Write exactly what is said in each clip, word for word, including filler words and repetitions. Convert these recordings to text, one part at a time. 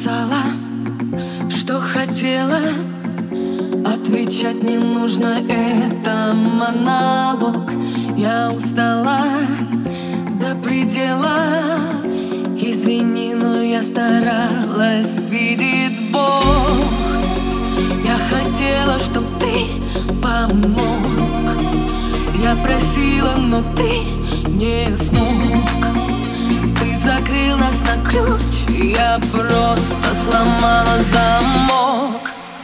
сказала, что хотела. Отвечать не нужно, это монолог. Я устала до предела. Извини, но я старалась, видит Бог. Я хотела, чтоб ты помог. Я просила, но ты не смог. Ты закрыл нас на ключ, я просто сломала замок.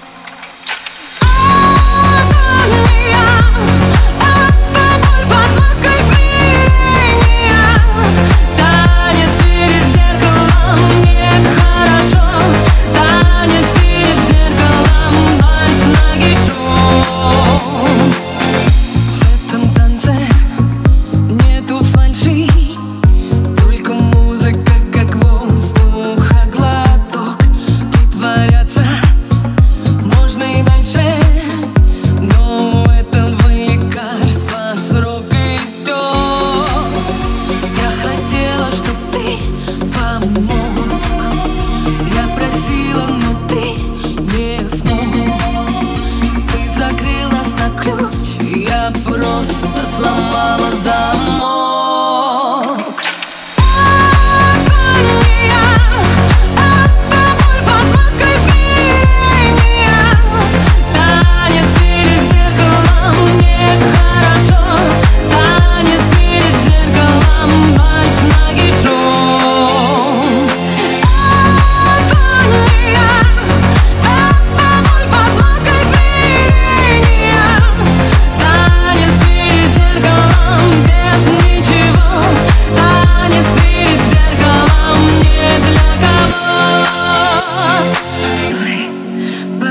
Я просила, но ты не смог. Ты закрыл нас на ключ, я просто сломала замок.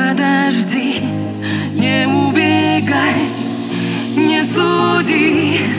Не убегай, не суди.